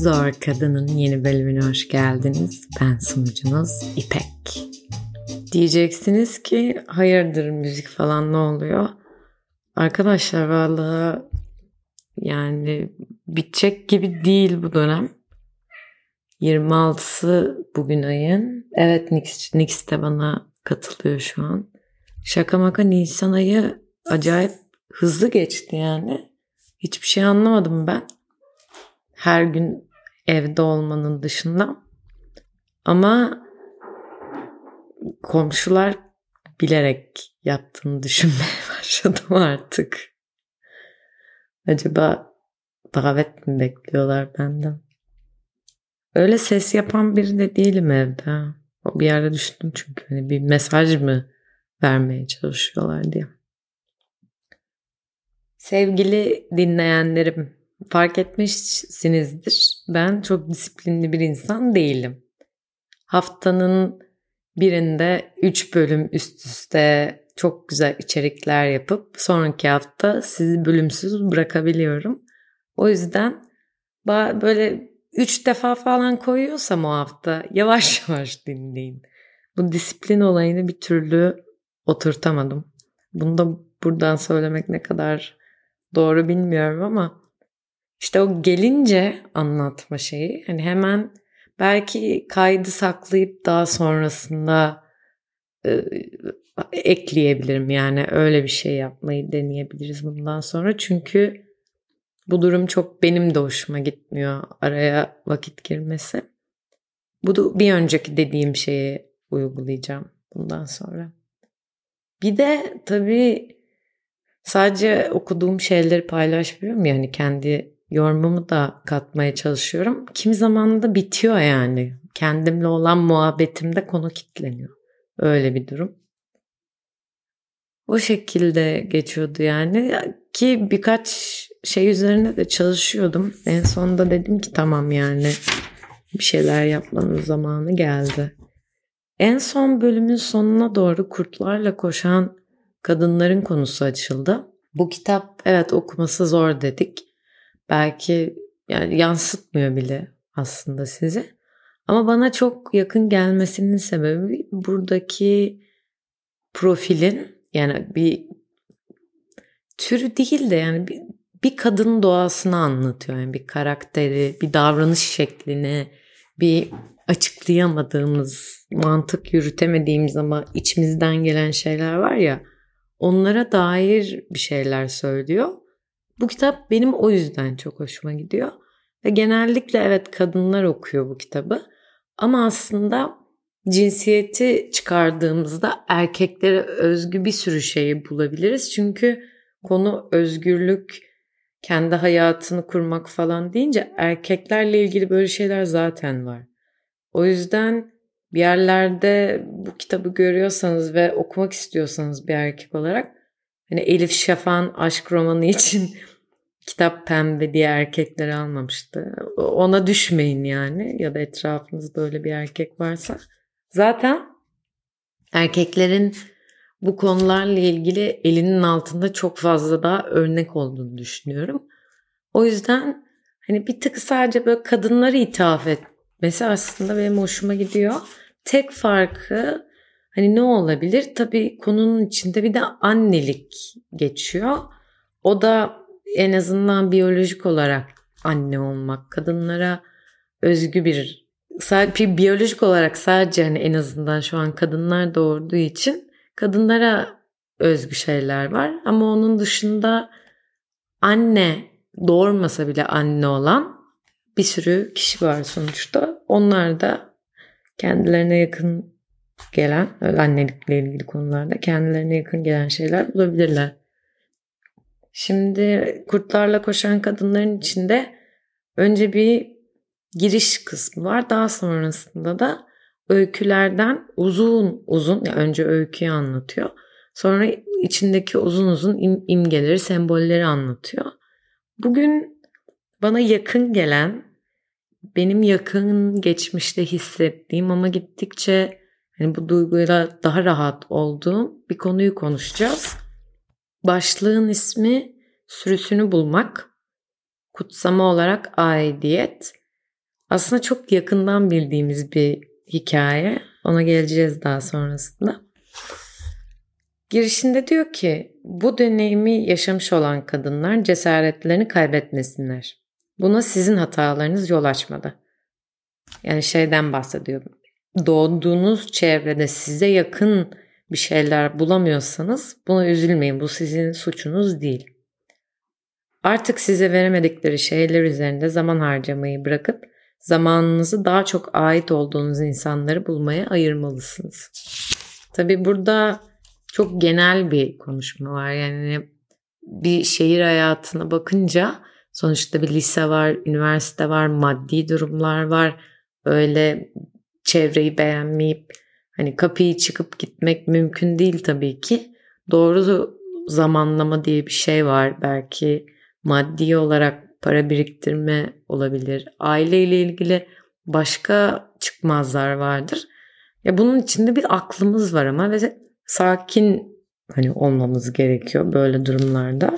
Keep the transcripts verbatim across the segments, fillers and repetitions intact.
Zor Kadın'ın yeni bölümüne hoş geldiniz. Ben sunucunuz İpek. Diyeceksiniz ki hayırdır müzik falan ne oluyor? Arkadaşlar vallahi yani bitecek gibi değil bu dönem. yirmi altısı bugün ayın. Evet Nix, Nix de bana katılıyor şu an. Şaka maka Nisan ayı acayip hızlı geçti yani. Hiçbir şey anlamadım ben. Her gün evde olmanın dışında. Ama komşular bilerek yaptığını düşünmeye başladım artık. Acaba davet mi bekliyorlar benden? Öyle ses yapan biri de değilim evde. O bir yerde düşündüm çünkü hani bir mesaj mı vermeye çalışıyorlar diye. Sevgili dinleyenlerim, fark etmişsinizdir. Ben çok disiplinli bir insan değilim. Haftanın birinde üç bölüm üst üste çok güzel içerikler yapıp sonraki hafta sizi bölümsüz bırakabiliyorum. O yüzden böyle üç defa falan koyuyorsam o hafta yavaş yavaş dinleyin. Bu disiplin olayını bir türlü oturtamadım. Bunu da buradan söylemek ne kadar doğru bilmiyorum ama işte o gelince anlatma şeyi hani hemen belki kaydı saklayıp daha sonrasında e, ekleyebilirim. Yani öyle bir şey yapmayı deneyebiliriz bundan sonra. Çünkü bu durum çok benim de hoşuma gitmiyor araya vakit girmesi. Bu da bir önceki dediğim şeyi uygulayacağım bundan sonra. Bir de tabii sadece okuduğum şeyleri paylaşmıyorum yani kendi yorumumu da katmaya çalışıyorum. Kimi zaman da bitiyor yani. Kendimle olan muhabbetimde konu kilitleniyor. Öyle bir durum. O şekilde geçiyordu yani. Ki birkaç şey üzerine de çalışıyordum. En sonunda dedim ki tamam yani bir şeyler yapmanın zamanı geldi. En son bölümün sonuna doğru kurtlarla koşan kadınların konusu açıldı. Bu kitap evet okuması zor dedik. Belki yani yansıtmıyor bile aslında sizi. Ama bana çok yakın gelmesinin sebebi buradaki profilin yani bir türü değil de yani bir, bir kadın doğasını anlatıyor. Yani bir karakteri, bir davranış şeklini, bir açıklayamadığımız, mantık yürütemediğimiz ama içimizden gelen şeyler var ya, onlara dair bir şeyler söylüyor. Bu kitap benim o yüzden çok hoşuma gidiyor. Ve genellikle evet kadınlar okuyor bu kitabı. Ama aslında cinsiyeti çıkardığımızda erkeklere özgü bir sürü şeyi bulabiliriz. Çünkü konu özgürlük, kendi hayatını kurmak falan deyince erkeklerle ilgili böyle şeyler zaten var. O yüzden bir yerlerde bu kitabı görüyorsanız ve okumak istiyorsanız bir erkek olarak hani Elif Şafak'ın aşk romanı için kitap pembe diye erkekleri almamıştı. Ona düşmeyin yani ya da etrafınızda böyle bir erkek varsa. Zaten erkeklerin bu konularla ilgili elinin altında çok fazla daha örnek olduğunu düşünüyorum. O yüzden hani bir tık sadece böyle kadınları ithaf etmesi aslında benim hoşuma gidiyor. Tek farkı hani ne olabilir? Tabii konunun içinde bir de annelik geçiyor. O da en azından biyolojik olarak anne olmak. Kadınlara özgü bir sadece biyolojik olarak sadece hani en azından şu an kadınlar doğurduğu için kadınlara özgü şeyler var. Ama onun dışında anne doğurmasa bile anne olan bir sürü kişi var sonuçta. Onlar da kendilerine yakın gelen, annelikle ilgili konularda kendilerine yakın gelen şeyler bulabilirler. Şimdi kurtlarla koşan kadınların içinde önce bir giriş kısmı var. Daha sonrasında da öykülerden uzun uzun, yani önce öyküyü anlatıyor. Sonra içindeki uzun uzun im- imgeleri, sembolleri anlatıyor. Bugün bana yakın gelen, benim yakın geçmişte hissettiğim ama gittikçe hani bu duyguyla daha rahat olduğum bir konuyu konuşacağız. Başlığın ismi Sürüsünü Bulmak, kutsama olarak aidiyet. Aslında çok yakından bildiğimiz bir hikaye. Ona geleceğiz daha sonrasında. Girişinde diyor ki bu deneyimi yaşamış olan kadınlar cesaretlerini kaybetmesinler. Buna sizin hatalarınız yol açmadı. Yani şeyden bahsediyorum. Doğduğunuz çevrede size yakın bir şeyler bulamıyorsanız buna üzülmeyin. Bu sizin suçunuz değil. Artık size veremedikleri şeyler üzerinde zaman harcamayı bırakıp zamanınızı daha çok ait olduğunuz insanları bulmaya ayırmalısınız. Tabii burada çok genel bir konuşma var. Yani bir şehir hayatına bakınca sonuçta bir lise var, üniversite var, maddi durumlar var. Öyle çevreyi beğenmeyip hani kapıyı çıkıp gitmek mümkün değil tabii ki. Doğru zamanlama diye bir şey var. Belki maddi olarak para biriktirme olabilir. Aileyle ilgili başka çıkmazlar vardır. Ya bunun içinde bir aklımız var ama ve sakin hani olmamız gerekiyor böyle durumlarda.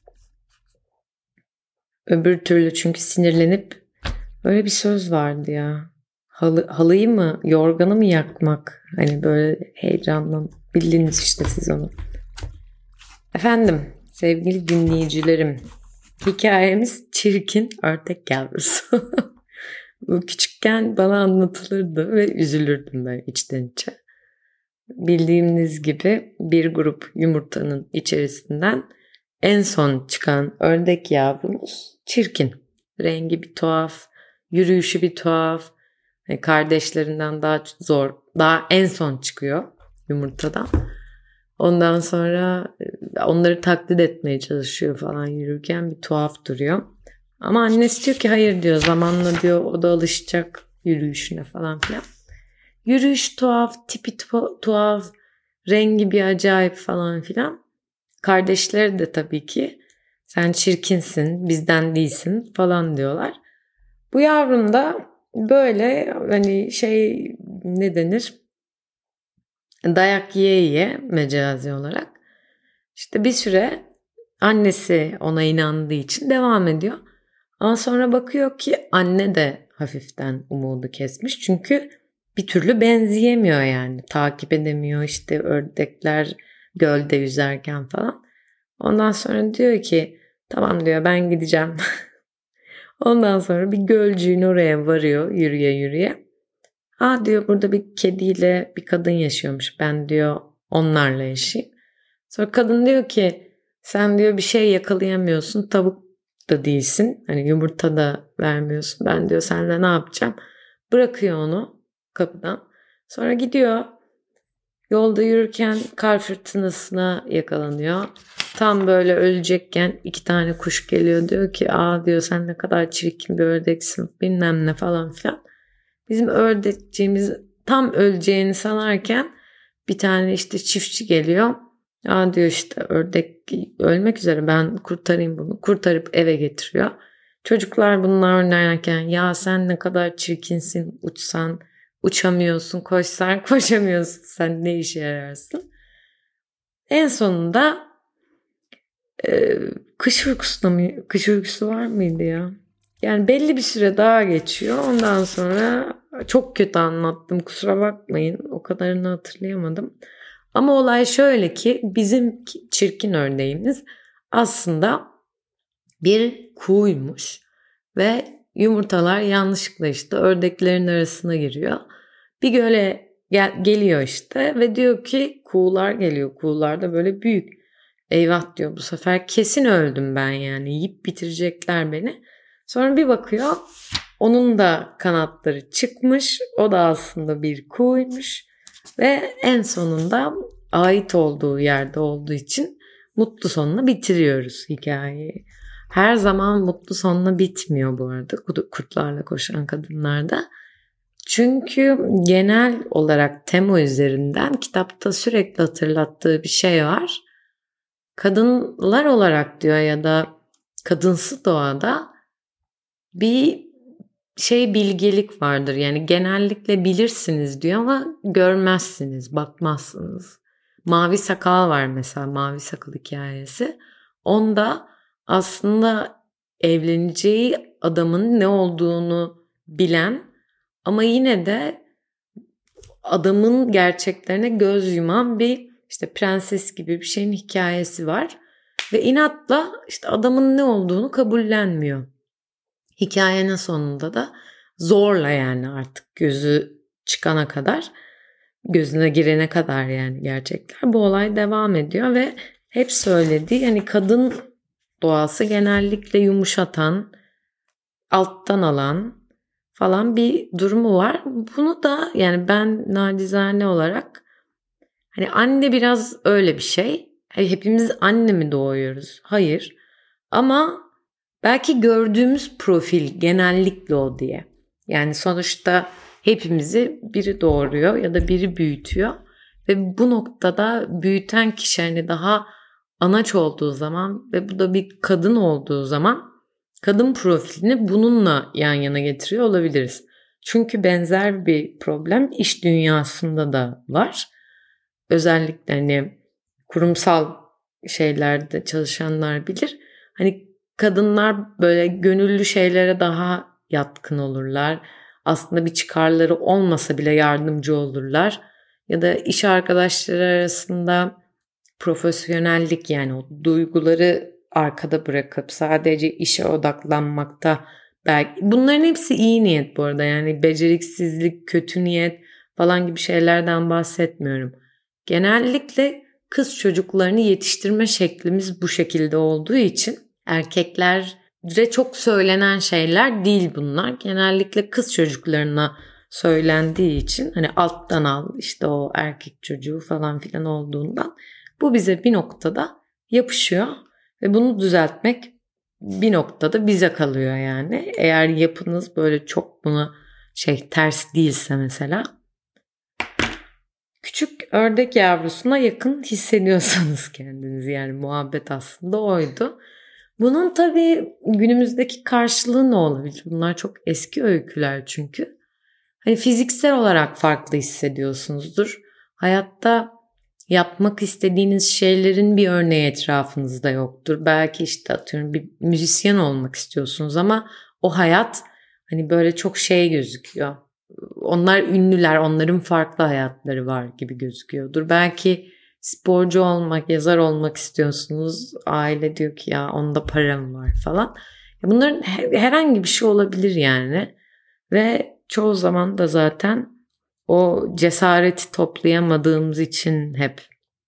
Öbür türlü çünkü sinirlenip öyle bir söz vardı ya. Halı, halıyı mı, yorganı mı yakmak? Hani böyle heyecandan bildiniz işte siz onu. Efendim, sevgili dinleyicilerim. Hikayemiz çirkin ördek yavrusu. Bu küçükken bana anlatılırdı ve üzülürdüm ben içten içe. Bildiğiniz gibi bir grup yumurtanın içerisinden en son çıkan ördek yavrumuz çirkin. Rengi bir tuhaf, yürüyüşü bir tuhaf. Kardeşlerinden daha zor, daha en son çıkıyor yumurtadan. Ondan sonra onları taklit etmeye çalışıyor falan yürürken bir tuhaf duruyor. Ama annesi diyor ki hayır diyor, zamanla diyor o da alışacak yürüyüşüne falan filan. Yürüyüş tuhaf, tipi tu- tuhaf, rengi bir acayip falan filan. Kardeşleri de tabii ki sen çirkinsin, bizden değilsin falan diyorlar. Bu yavrum da böyle hani şey ne denir? Dayak yiye yiye mecazi olarak işte bir süre annesi ona inandığı için devam ediyor. Ama sonra bakıyor ki anne de hafiften umudu kesmiş. Çünkü bir türlü benzeyemiyor yani. Takip edemiyor işte ördekler gölde yüzerken falan. Ondan sonra diyor ki tamam diyor ben gideceğim. Ondan sonra bir gölcüğün oraya varıyor yürüye yürüye. Aa diyor burada bir kediyle bir kadın yaşıyormuş. Ben diyor onlarla yaşayayım. Sonra kadın diyor ki sen diyor bir şey yakalayamıyorsun. Tavuk da değilsin. Hani yumurta da vermiyorsun. Ben diyor seninle ne yapacağım? Bırakıyor onu kapıdan. Sonra gidiyor. Yolda yürürken kar fırtınasına yakalanıyor. Tam böyle ölecekken iki tane kuş geliyor. Diyor ki aa diyor sen ne kadar çirkin bir ördeksin bilmem ne falan filan. Bizim ördekçiğimiz tam öleceğini sanarken bir tane işte çiftçi geliyor. Aa diyor işte ördek ölmek üzere ben kurtarayım bunu. Kurtarıp eve getiriyor. Çocuklar bunlar oynarken ya sen ne kadar çirkinsin uçsan uçamıyorsun, koşsan koşamıyorsun, sen ne işe yararsın. En sonunda e, kış uykusunda mı, kış uykusu var mıydı ya? Yani belli bir süre daha geçiyor. Ondan sonra çok kötü anlattım. Kusura bakmayın. O kadarını hatırlayamadım. Ama olay şöyle ki bizim çirkin ördeğimiz aslında bir kuğuymuş. Ve yumurtalar yanlışlıkla işte ördeklerin arasına giriyor. Bir göle gel- geliyor işte ve diyor ki kuğular geliyor. Kuğular da böyle büyük. Eyvah diyor bu sefer kesin öldüm ben yani. Yiyip bitirecekler beni. Sonra bir bakıyor onun da kanatları çıkmış. O da aslında bir kuğuymuş. Ve en sonunda ait olduğu yerde olduğu için mutlu sonuna bitiriyoruz hikayeyi. Her zaman mutlu sonuna bitmiyor bu arada kurtlarla koşan kadınlarda. Çünkü genel olarak tema üzerinden kitapta sürekli hatırlattığı bir şey var. Kadınlar olarak diyor ya da kadınsı doğada bir şey bilgelik vardır. Yani genellikle bilirsiniz diyor ama görmezsiniz, bakmazsınız. Mavi sakal var mesela, mavi sakal hikayesi. Onda aslında evleneceği adamın ne olduğunu bilen ama yine de adamın gerçeklerine göz yuman bir işte prenses gibi bir şeyin hikayesi var. Ve inatla işte adamın ne olduğunu kabullenmiyor. Hikayenin sonunda da zorla yani artık gözü çıkana kadar, gözüne girene kadar yani gerçekler. Bu olay devam ediyor ve hep söylediği hani kadın doğası genellikle yumuşatan, alttan alan falan bir durumu var. Bunu da yani ben nacizane olarak hani anne biraz öyle bir şey. Hani hepimiz anne mi doğuyoruz? Hayır. Ama belki gördüğümüz profil genellikle o diye. Yani sonuçta hepimizi biri doğuruyor ya da biri büyütüyor. Ve bu noktada büyüten kişi hani daha anaç olduğu zaman ve bu da bir kadın olduğu zaman kadın profilini bununla yan yana getiriyor olabiliriz. Çünkü benzer bir problem iş dünyasında da var. Özellikle hani kurumsal şeylerde çalışanlar bilir. Hani kadınlar böyle gönüllü şeylere daha yatkın olurlar. Aslında bir çıkarları olmasa bile yardımcı olurlar. Ya da iş arkadaşları arasında profesyonellik yani o duyguları arkada bırakıp sadece işe odaklanmakta belki bunların hepsi iyi niyet bu arada yani beceriksizlik, kötü niyet falan gibi şeylerden bahsetmiyorum. Genellikle kız çocuklarını yetiştirme şeklimiz bu şekilde olduğu için erkeklere çok söylenen şeyler değil bunlar. Genellikle kız çocuklarına söylendiği için hani alttan al işte o erkek çocuğu falan filan olduğundan bu bize bir noktada yapışıyor ve bunu düzeltmek bir noktada bize kalıyor yani. Eğer yapınız böyle çok buna şey ters değilse mesela küçük ördek yavrusuna yakın hissediyorsanız kendinizi yani muhabbet aslında oydu. Bunun tabii günümüzdeki karşılığı ne olabilir? Bunlar çok eski öyküler çünkü. Hani fiziksel olarak farklı hissediyorsunuzdur. Hayatta yapmak istediğiniz şeylerin bir örneği etrafınızda yoktur. Belki işte atıyorum bir müzisyen olmak istiyorsunuz ama o hayat hani böyle çok şey gözüküyor. Onlar ünlüler, onların farklı hayatları var gibi gözüküyordur. Belki sporcu olmak, yazar olmak istiyorsunuz. Aile diyor ki ya onda param var falan. Bunların herhangi bir şey olabilir yani. Ve çoğu zaman da zaten o cesareti toplayamadığımız için hep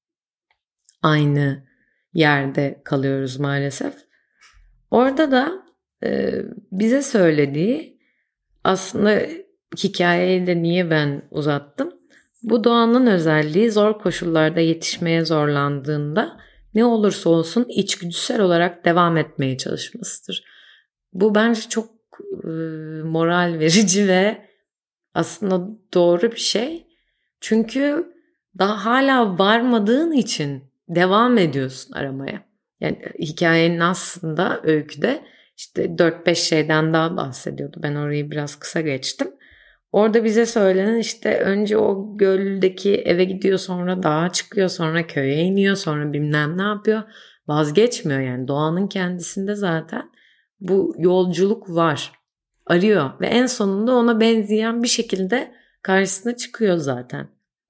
aynı yerde kalıyoruz maalesef. Orada da e, bize söylediği aslında hikayeyi de niye ben uzattım? Bu doğanın özelliği zor koşullarda yetişmeye zorlandığında ne olursa olsun içgüdüsel olarak devam etmeye çalışmasıdır. Bu bence çok e, moral verici ve aslında doğru bir şey. Çünkü daha hala varmadığın için devam ediyorsun aramaya. Yani hikayenin aslında öyküde işte dört beş şeyden daha bahsediyordu. Ben orayı biraz kısa geçtim. Orada bize söylenen işte önce o göldeki eve gidiyor, sonra dağa çıkıyor, sonra köye iniyor, sonra bilmem ne yapıyor. Vazgeçmiyor yani doğanın kendisinde zaten bu yolculuk var. Arıyor ve en sonunda ona benzeyen bir şekilde karşısına çıkıyor zaten.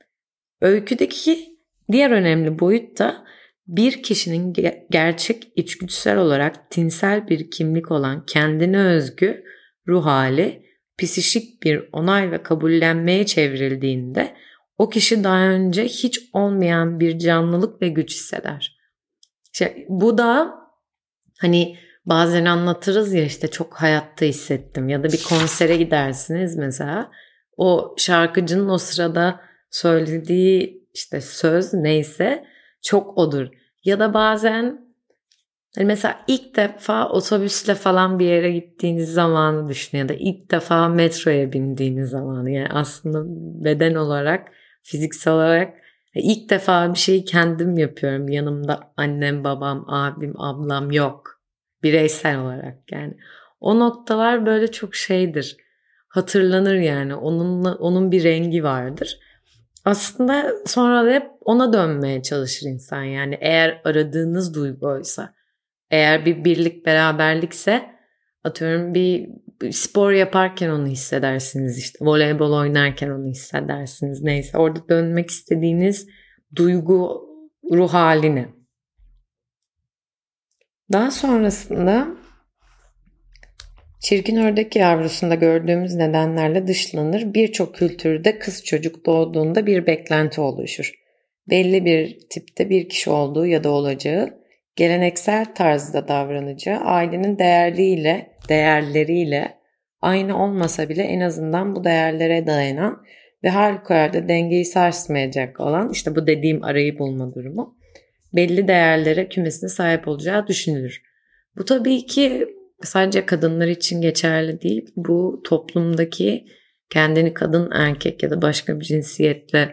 Öyküdeki diğer önemli boyut da bir kişinin ge- gerçek içgüdüsel olarak tinsel bir kimlik olan kendine özgü ruh hali, psişik bir onay ve kabullenmeye çevrildiğinde o kişi daha önce hiç olmayan bir canlılık ve güç hisseder. İşte bu da hani bazen anlatırız ya işte çok hayatta hissettim ya da bir konsere gidersiniz mesela o şarkıcının o sırada söylediği işte söz neyse çok odur. Ya da bazen hani mesela ilk defa otobüsle falan bir yere gittiğiniz zamanı düşünün ya da ilk defa metroya bindiğiniz zamanı yani aslında beden olarak fiziksel olarak ilk defa bir şeyi kendim yapıyorum yanımda annem babam abim ablam yok bireysel olarak yani o noktalar böyle çok şeydir hatırlanır yani onunla onun bir rengi vardır. Aslında sonra da hep ona dönmeye çalışır insan yani eğer aradığınız duyguysa. Eğer bir birlik beraberlikse atıyorum bir spor yaparken onu hissedersiniz, işte voleybol oynarken onu hissedersiniz, neyse orada dönmek istediğiniz duygu, ruh haline. Daha sonrasında çirkin ördek yavrusunda gördüğümüz nedenlerle dışlanır. Birçok kültürde kız çocuk doğduğunda bir beklenti oluşur. Belli bir tipte bir kişi olduğu ya da olacağı, geleneksel tarzda davranacağı, ailenin değerliyle, değerleriyle aynı olmasa bile en azından bu değerlere dayanan ve harikulade dengeyi sarsmayacak olan, işte bu dediğim arayı bulma durumu, belli değerlere, kümesine sahip olacağı düşünülür. Bu tabii ki sadece kadınlar için geçerli değil. Bu toplumdaki kendini kadın, erkek ya da başka bir cinsiyetle,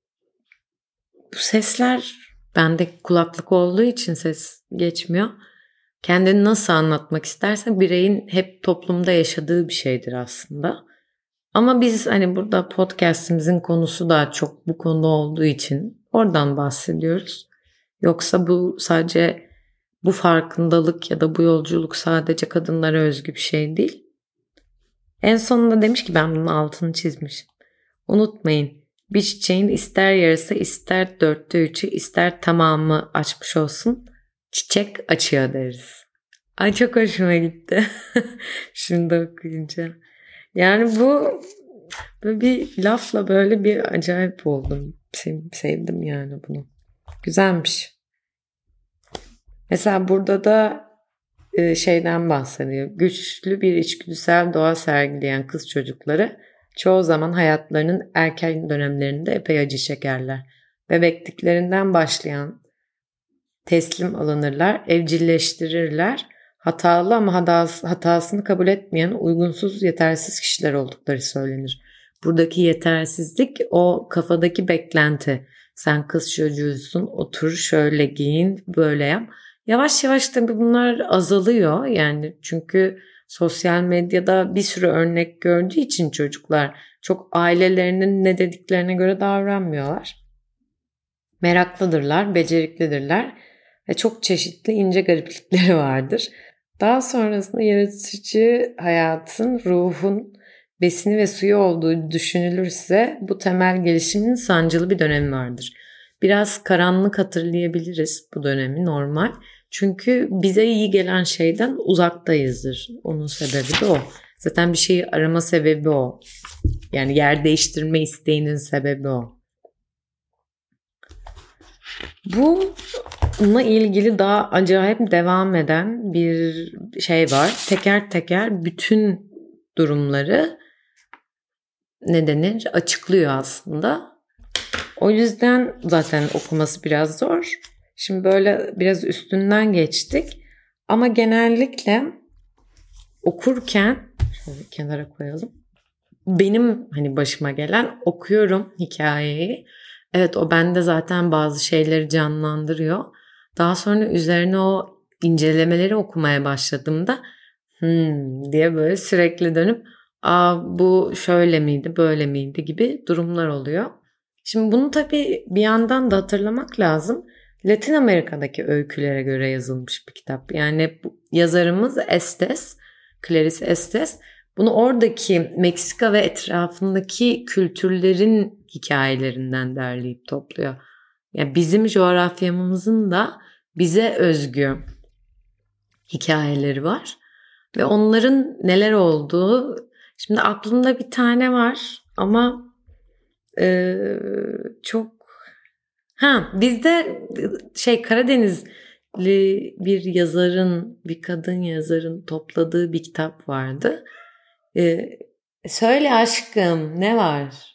bu sesler bende kulaklık olduğu için ses geçmiyor. Kendini nasıl anlatmak isterse bireyin hep toplumda yaşadığı bir şeydir aslında. Ama biz hani burada podcast'imizin konusu daha çok bu konu olduğu için oradan bahsediyoruz. Yoksa bu sadece bu farkındalık ya da bu yolculuk sadece kadınlara özgü bir şey değil. En sonunda demiş ki ben bunun altını çizmişim. Unutmayın, bir çiçeğin ister yarısı, ister dörtte üçü, ister tamamı açmış olsun, çiçek açıyor deriz. Ay çok hoşuma gitti. Şimdi okuyunca. Yani bu böyle bir lafla böyle bir acayip oldum. Sevdim yani bunu. Güzelmiş. Mesela burada da şeyden bahsediyor. Güçlü bir içgüdüsel doğa sergileyen kız çocukları çoğu zaman hayatlarının erken dönemlerinde epey acı çekerler. Bebekliklerinden başlayan teslim alınırlar, evcilleştirirler. Hatalı ama hatasını kabul etmeyen uygunsuz, yetersiz kişiler oldukları söylenir. Buradaki yetersizlik o kafadaki beklenti. Sen kız çocuğusun, otur şöyle giyin, böyle yap. Yavaş yavaş tabii bunlar azalıyor yani, çünkü sosyal medyada bir sürü örnek gördüğü için çocuklar çok ailelerinin ne dediklerine göre davranmıyorlar. Meraklıdırlar, beceriklidirler ve çok çeşitli ince gariplikleri vardır. Daha sonrasında yaratıcı hayatın, ruhun besini ve suyu olduğu düşünülürse bu temel gelişimin sancılı bir dönemi vardır. Biraz karanlık hatırlayabiliriz bu dönemi, normal. Çünkü bize iyi gelen şeyden uzaktayızdır. Onun sebebi de o. Zaten bir şeyi arama sebebi o. Yani yer değiştirme isteğinin sebebi o. Bununla ilgili daha acayip devam eden bir şey var. Teker teker bütün durumları ne denir açıklıyor aslında. O yüzden zaten okuması biraz zor. Şimdi böyle biraz üstünden geçtik. Ama genellikle okurken şöyle kenara koyalım. Benim hani başıma gelen, okuyorum hikayeyi. Evet, o bende zaten bazı şeyleri canlandırıyor. Daha sonra üzerine o incelemeleri okumaya başladığımda hmm diye böyle sürekli dönüp aa bu şöyle miydi böyle miydi gibi durumlar oluyor. Şimdi bunu tabii bir yandan da hatırlamak lazım. Latin Amerika'daki öykülere göre yazılmış bir kitap. Yani bu yazarımız Estes, Clarice Estes. Bunu oradaki Meksika ve etrafındaki kültürlerin hikayelerinden derleyip topluyor. Yani bizim coğrafyamızın da bize özgü hikayeleri var. Ve onların neler olduğu, şimdi aklımda bir tane var ama e, çok ha bizde şey Karadenizli bir yazarın, bir kadın yazarın topladığı bir kitap vardı. Ee, söyle aşkım ne var?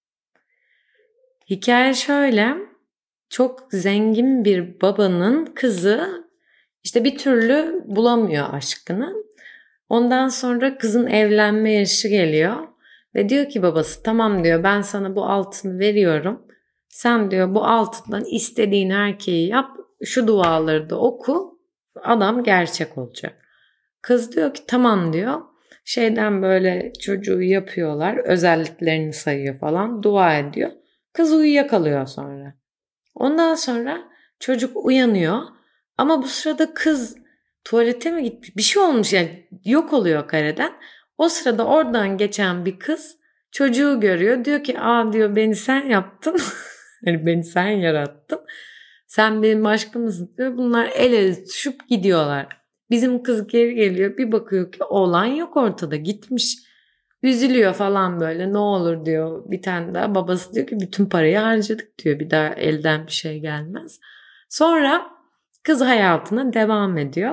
Hikaye şöyle, çok zengin bir babanın kızı işte bir türlü bulamıyor aşkını. Ondan sonra kızın evlenme yaşı geliyor ve diyor ki babası tamam diyor, ben sana bu altını veriyorum. Sen diyor bu altından istediğin erkeği yap, şu duaları da oku, adam gerçek olacak. Kız diyor ki tamam diyor. Şeyden böyle çocuğu yapıyorlar, özelliklerini sayıyor falan, dua ediyor. Kız uyuyakalıyor sonra. Ondan sonra çocuk uyanıyor ama bu sırada kız tuvalete mi gitmiş? Bir şey olmuş yani, yok oluyor kareden. O sırada oradan geçen bir kız çocuğu görüyor. Diyor ki aa diyor beni sen yaptın. Yani beni sen yarattın. Sen benim aşkımsın diyor. Bunlar el ele tutuşup gidiyorlar. Bizim kız geri geliyor. Bir bakıyor ki oğlan yok ortada, gitmiş. Üzülüyor falan böyle. Ne olur diyor bir tane daha. Babası diyor ki bütün parayı harcadık diyor. Bir daha elden bir şey gelmez. Sonra kız hayatına devam ediyor.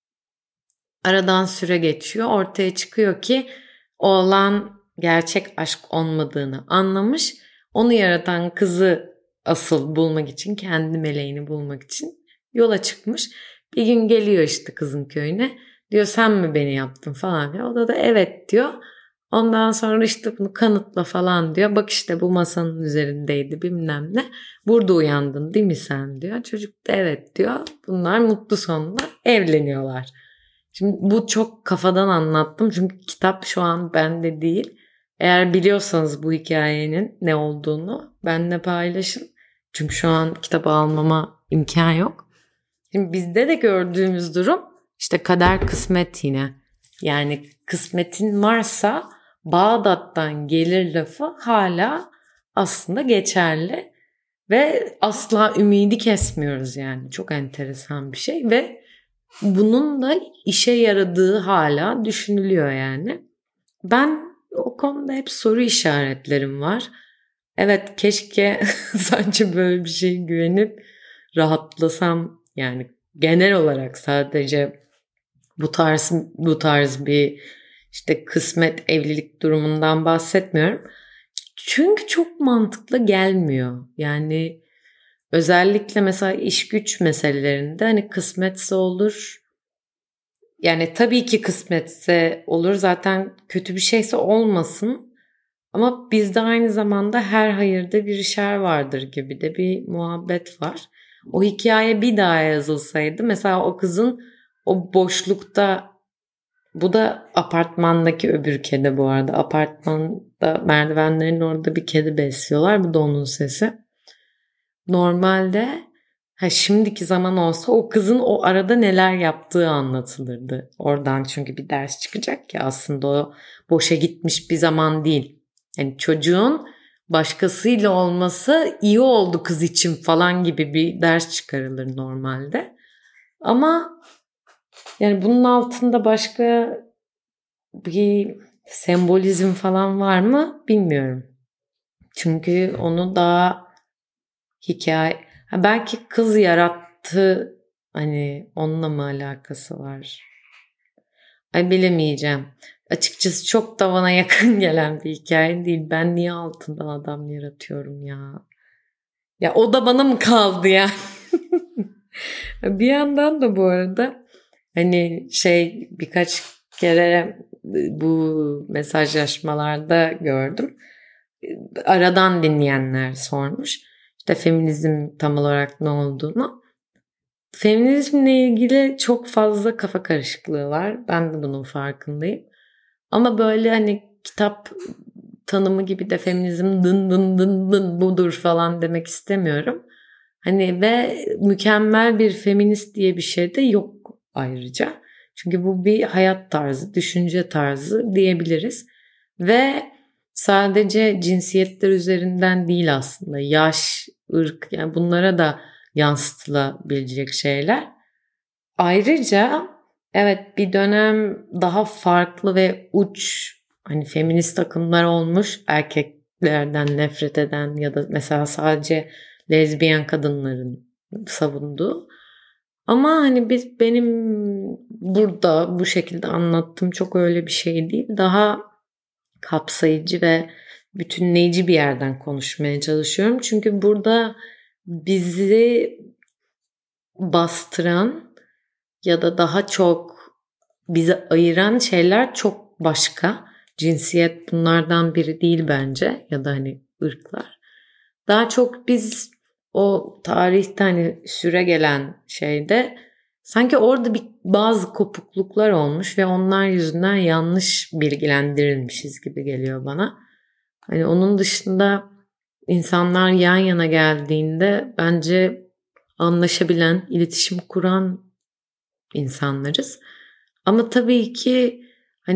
Aradan süre geçiyor. Ortaya çıkıyor ki oğlan gerçek aşk olmadığını anlamış. Onu yaratan kızı asıl bulmak için, kendi meleğini bulmak için yola çıkmış. Bir gün geliyor işte kızın köyüne. Diyor sen mi beni yaptın falan diyor. O da da evet diyor. Ondan sonra işte bunu kanıtla falan diyor. Bak işte bu masanın üzerindeydi bilmem ne. Burada uyandın değil mi sen diyor. Çocuk da evet diyor. Bunlar mutlu sonunda evleniyorlar. Şimdi bu çok kafadan anlattım çünkü kitap şu an bende değil. Eğer biliyorsanız bu hikayenin ne olduğunu benimle paylaşın. Çünkü şu an kitabı almama imkan yok. Şimdi bizde de gördüğümüz durum işte kader kısmet yine. Yani kısmetin varsa Bağdat'tan gelir lafı hala aslında geçerli. Ve asla ümidi kesmiyoruz yani. Çok enteresan bir şey ve bunun da işe yaradığı hala düşünülüyor yani. Ben o konuda hep soru işaretlerim var. Evet keşke sadece böyle bir şeye güvenip rahatlasam yani genel olarak sadece bu tarz bu tarz bir işte kısmet evlilik durumundan bahsetmiyorum. Çünkü çok mantıklı gelmiyor. Yani özellikle mesela iş güç meselelerinde hani kısmetse olur. Yani tabii ki kısmetse olur. Zaten kötü bir şeyse olmasın. Ama bizde aynı zamanda her hayırda bir şer vardır gibi de bir muhabbet var. O hikaye bir daha yazılsaydı mesela o kızın o boşlukta, bu da apartmandaki öbür kedi bu arada. Apartmanda merdivenlerin orada bir kedi besliyorlar. Bu da onun sesi. Normalde ha şimdiki zaman olsa o kızın o arada neler yaptığı anlatılırdı. Oradan çünkü bir ders çıkacak ki aslında o boşa gitmiş bir zaman değil. Yani çocuğun başkasıyla olması iyi oldu kız için falan gibi bir ders çıkarılır normalde. Ama yani bunun altında başka bir sembolizm falan var mı bilmiyorum. Çünkü onu daha hikaye, ha belki kız yarattı hani onunla mı alakası var? Ay bilemeyeceğim. Açıkçası çok da bana yakın gelen bir hikaye değil. Ben niye altından adam yaratıyorum ya? Ya o da bana mı kaldı ya? Bir yandan da bu arada hani şey birkaç kere bu mesajlaşmalarda gördüm. Aradan dinleyenler sormuş. İşte feminizm tam olarak ne olduğunu. Feminizmle ilgili çok fazla kafa karışıklığı var. Ben de bunun farkındayım. Ama böyle hani kitap tanımı gibi de feminizm dın dın dın dın budur falan demek istemiyorum. Hani ve mükemmel bir feminist diye bir şey de yok ayrıca. Çünkü bu bir hayat tarzı, düşünce tarzı diyebiliriz. Ve sadece cinsiyetler üzerinden değil aslında. Yaş, ırk yani bunlara da yansıtılabilecek şeyler. Ayrıca evet bir dönem daha farklı ve uç hani feminist akımlar olmuş. Erkeklerden nefret eden ya da mesela sadece lezbiyen kadınların savunduğu. Ama hani biz benim burada bu şekilde anlattığım çok öyle bir şey değil. Daha kapsayıcı ve bütünleyici bir yerden konuşmaya çalışıyorum. Çünkü burada bizi bastıran ya da daha çok bizi ayıran şeyler çok başka. Cinsiyet bunlardan biri değil bence ya da hani ırklar. Daha çok biz o tarihte hani süre gelen şeyde sanki orada bir bazı kopukluklar olmuş ve onlar yüzünden yanlış bilgilendirilmişiz gibi geliyor bana. Hani onun dışında insanlar yan yana geldiğinde bence anlaşabilen, iletişim kuran insanlarız. Ama tabii ki hani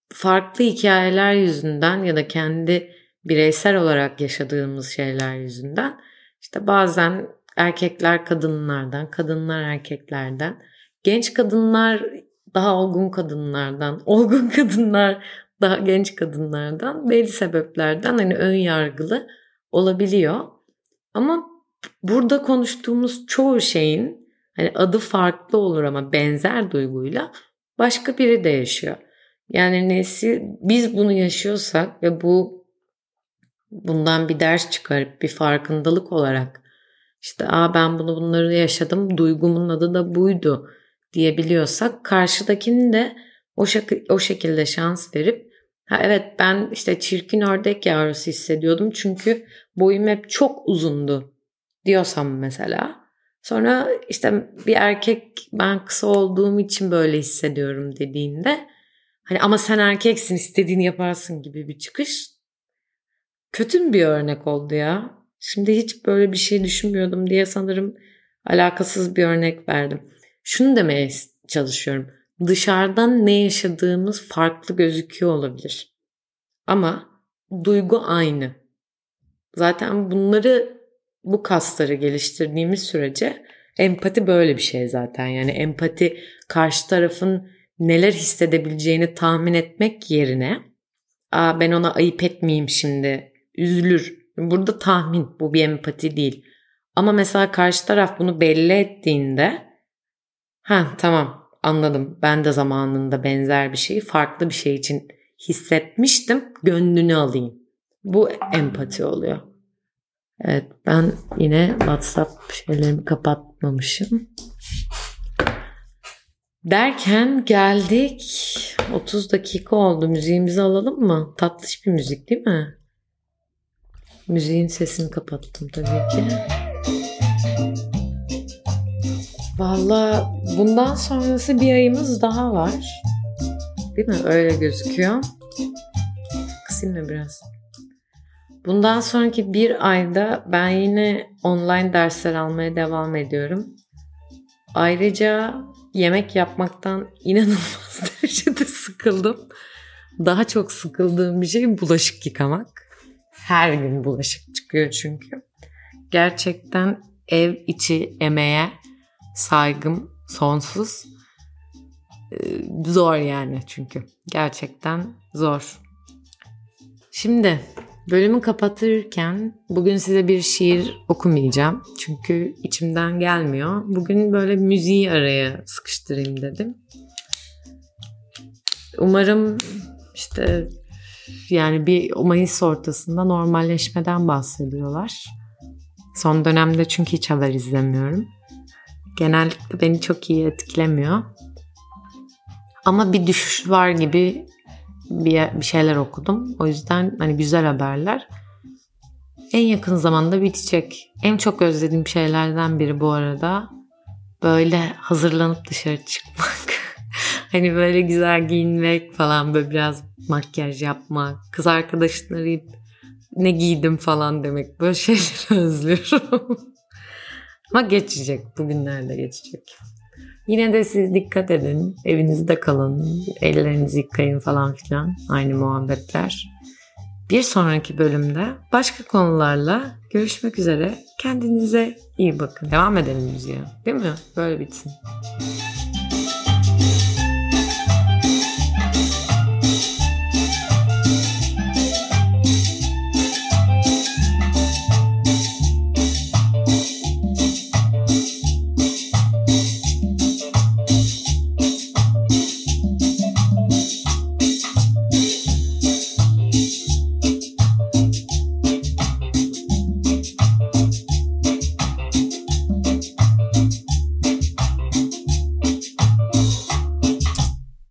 farklı hikayeler yüzünden ya da kendi bireysel olarak yaşadığımız şeyler yüzünden işte bazen erkekler kadınlardan, kadınlar erkeklerden, genç kadınlar daha olgun kadınlardan, olgun kadınlar daha genç kadınlardan belli sebeplerden hani ön yargılı olabiliyor. Ama burada konuştuğumuz çoğu şeyin hani adı farklı olur ama benzer duyguyla başka biri de yaşıyor. Yani nesi biz bunu yaşıyorsak ve bu bundan bir ders çıkarıp bir farkındalık olarak işte Aa, ben bunu bunları yaşadım, duygumun adı da buydu diyebiliyorsak karşıdakinin de o, şek- o şekilde şans verip ha evet ben işte çirkin ördek yavrusu hissediyordum çünkü boyum hep çok uzundu diyorsam mesela sonra işte bir erkek ben kısa olduğum için böyle hissediyorum dediğinde hani ama sen erkeksin istediğini yaparsın gibi bir çıkış kötü bir örnek oldu ya. Şimdi hiç böyle bir şey düşünmüyordum diye sanırım alakasız bir örnek verdim. Şunu demeye çalışıyorum. Dışarıdan ne yaşadığımız farklı gözüküyor olabilir. Ama duygu aynı. Zaten bunları bu kasları geliştirdiğimiz sürece empati böyle bir şey zaten. Yani empati karşı tarafın neler hissedebileceğini tahmin etmek yerine Aa, ben ona ayıp etmeyeyim şimdi üzülür. Burada tahmin bu bir empati değil. Ama mesela karşı taraf bunu belli ettiğinde ha tamam anladım ben de zamanında benzer bir şeyi farklı bir şey için hissetmiştim gönlünü alayım. Bu empati oluyor. Evet ben yine WhatsApp şeylerimi kapatmamışım. Derken geldik otuz dakika oldu. Müziğimizi alalım mı? Tatlış bir müzik değil mi? Müziğin sesini kapattım tabii ki. Vallahi bundan sonrası bir ayımız daha var. Değil mi? Öyle gözüküyor. Kısayım mı biraz? Bundan sonraki bir ayda ben yine online dersler almaya devam ediyorum. Ayrıca yemek yapmaktan inanılmaz derecede sıkıldım. Daha çok sıkıldığım bir şey bulaşık yıkamak. Her gün bulaşık çıkıyor çünkü. Gerçekten ev içi emeğe saygım sonsuz. Zor yani çünkü. Gerçekten zor. Şimdi bölümü kapatırken bugün size bir şiir okumayacağım. Çünkü içimden gelmiyor. Bugün böyle müziği araya sıkıştırayım dedim. Umarım işte yani bir Mayıs ortasında normalleşmeden bahsediyorlar. Son dönemde çünkü hiç haber izlemiyorum. Genellikle beni çok iyi etkilemiyor. Ama bir düşüş var gibi bir, bir şeyler okudum. O yüzden hani güzel haberler. En yakın zamanda bitecek. En çok özlediğim şeylerden biri bu arada böyle hazırlanıp dışarı çıkmak. Hani böyle güzel giyinmek falan, böyle biraz makyaj yapmak, kız arkadaşını arayıp ne giydim falan demek. Böyle şeyleri özlüyorum. Ama geçecek. Bugünlerde geçecek. Yine de siz dikkat edin. Evinizde kalın. Ellerinizi yıkayın falan filan. Aynı muhabbetler. Bir sonraki bölümde başka konularla görüşmek üzere. Kendinize iyi bakın. Devam edelim müziğe. Değil mi? Böyle bitsin.